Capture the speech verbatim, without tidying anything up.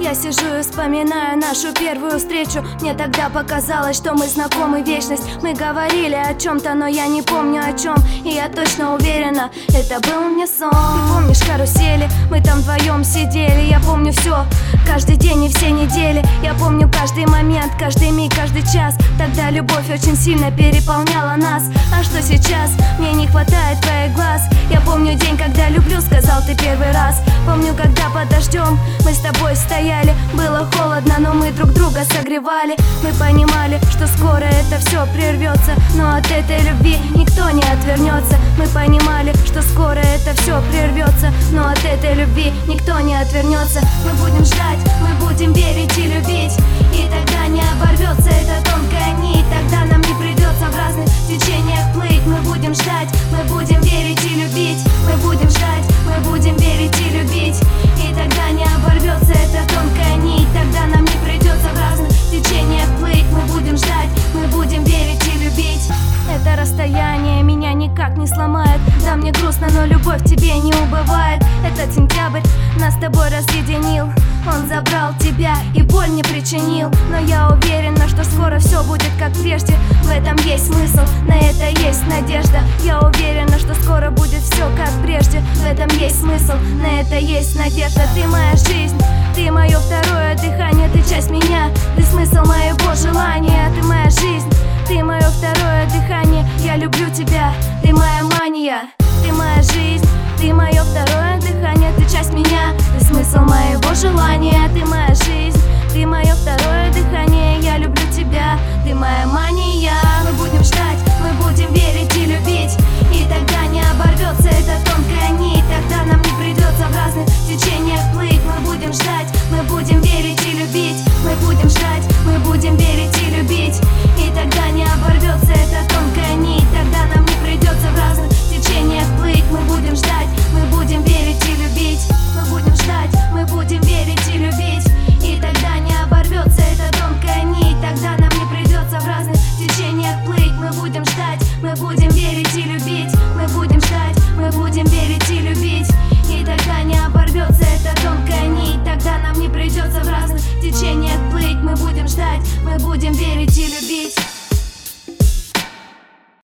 Я сижу и вспоминаю нашу первую встречу. Мне тогда показалось, что мы знакомы вечность. Мы говорили о чем-то, но я не помню о чем. И я точно уверена, это был мне сон. Ты помнишь карусели? Мы там вдвоем сидели. Я помню все, каждый день и все недели. Я помню каждый момент, каждый миг, каждый час. Тогда любовь очень сильно переполняла нас. А что сейчас? Мне не хватает твоих глаз. Я помню день, когда люблю, сказал ты первый раз. Помню, когда под дождем мы с тобой стояли. Было холодно, но мы друг друга согревали. Мы понимали, что скоро это все прервется, но от этой любви никто не отвернется. Мы понимали, что скоро это все прервется, но от этой любви никто не отвернется. Мы будем ждать, мы будем верить и любить, и тогда не оборвется эта тонкая нить. Тогда нам не придется в разных течениях плыть. Мы будем ждать, мы будем верить и любить. Мы будем ждать, мы будем верить и любить, и тогда не оборвется эта тонкая нить. Тогда нам не придется в разных течениях плыть. Мы будем ждать, мы будем верить и любить. Это расстояние меня никак не сломает. Да, мне грустно, но любовь тебе не убывает. Этот сентябрь нас с тобой разъединил. Он забрал тебя и боль не причинил. Но я уверена, что скоро все будет как прежде. В этом есть смысл, на это есть надежда. Я уверена, что скоро будет все как прежде. В этом есть смысл, на это есть надежда. Ты моя жизнь, ты мое второе дыхание. Ты часть меня, ты смысл моего желания. Ты моя жизнь, ты мое второе дыхание. Я люблю тебя, ты моя мания. Ты моя жизнь, ты мое второе дыхание. Ты часть меня, ты смысл моего желания. Ты моя жизнь, ты мое второе дыхание. Я люблю тебя, ты моя мания. Мы будем ждать, мы будем верить и любить, и тогда не оборвется эта тонкая нить. Тогда нам не придется в разных течениях плыть. Мы будем ждать, мы будем верить и любить. Мы будем ждать, мы будем верить и любить, и тогда не оборвется эта тонкая нить. Тогда нам не придется в разных течениях плыть. Мы будем ждать, мы будем верить и любить. Мы будем ждать, мы будем верить и любить, и тогда не оборвется эта тонкая нить. Тогда нам не придется в разных течениях плыть. Мы будем ждать, мы будем верить и любить. Мы будем ждать, мы будем верить и любить, и тогда не оборвется эта тонкая нить. Тогда нам не придется в разных течениях плыть. Мы будем ждать, мы будем верить и любить.